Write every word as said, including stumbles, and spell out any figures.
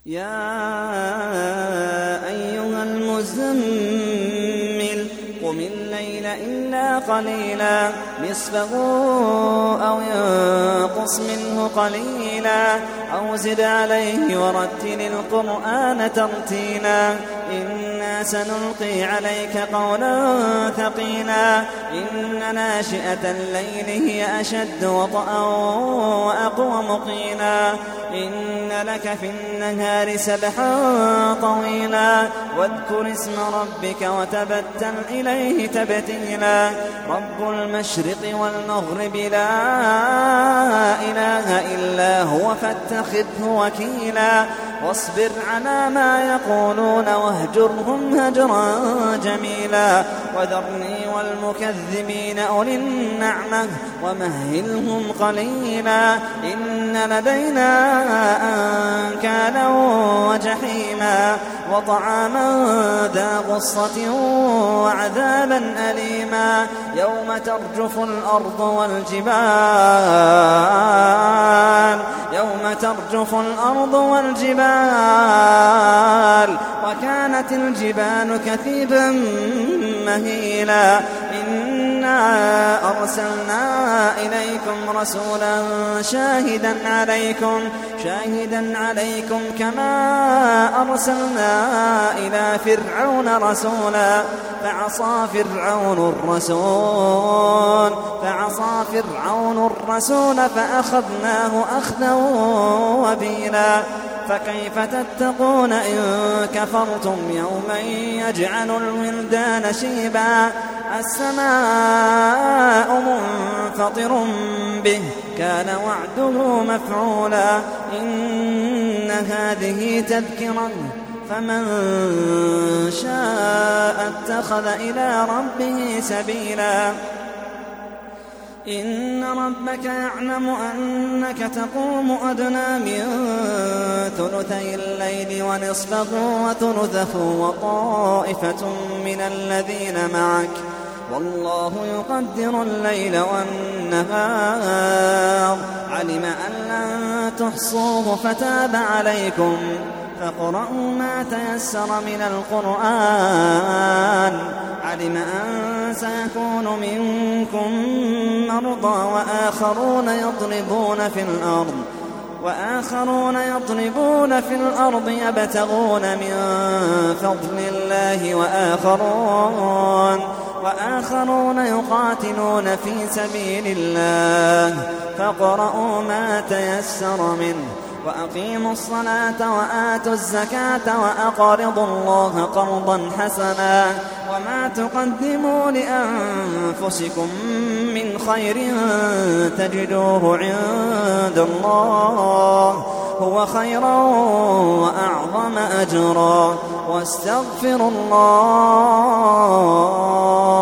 يا أيها المزمل قم الليل إلا قليلا نصفه أو ينقص منه قليلا أو زد عليه ورتل القرآن ترتيلا إنا سنلقي عليك قولا ثقيلا إن ناشئة الليل هي أشد وطئا وأقوم قيلا إن لك في النهار سبحا طويلا واذكر اسم ربك وتبتل إليه تبتيلا رب المشرق والمغرب لا إله إلا هو فاتخذه وكيلا واصبر على ما يقولون واهجرهم هجرا جميلا وذرني والمكذبين أولي النعمة ومهلهم قليلا إن لدينا أنكالا وجحيما وطعاما ذا غصة وعذابا أليما يوم ترجف الأرض والجبال يوم ترجف الأرض والجبال وكانت الجبال كثيبا مهيلا إنا أرسلنا إليكم رسولا شاهدا عليكم شاهدا عليكم كما أرسلنا إلى فرعون رسولا فعصى فرعون الرسول فعصى فرعون الرسول فأخذناه أخذا وبيلا فكيف تتقون إن كفرتم يوما يجعل الولدان شيبا السماء منفطر به كان وعده مفعولا إن هذه تذكرة فمن شاء اتخذ إلى ربه سبيلا إن ربك يعلم أنك تقوم أدنى من ثلثي الليل ونصفه وثلثه وطائفة من الذين معك والله يقدر الليل والنهار علم أن لن تحصوه فتاب عليكم فاقرؤوا ما تيسر من القرآن علم أن سيكون منكم مرضى وآخرون يضربون في الأرض وآخرون يضربون في الأرض يبتغون من فضل الله وآخرون وآخرون يقاتلون في سبيل الله فاقرؤوا ما تيسر منه وأقيموا الصلاة وآتوا الزكاة وأقرضوا الله قرضا حسنا وما تقدموا لأنفسكم من خير تجدوه عند الله هو خيرا وأعظم أجرا واستغفروا الله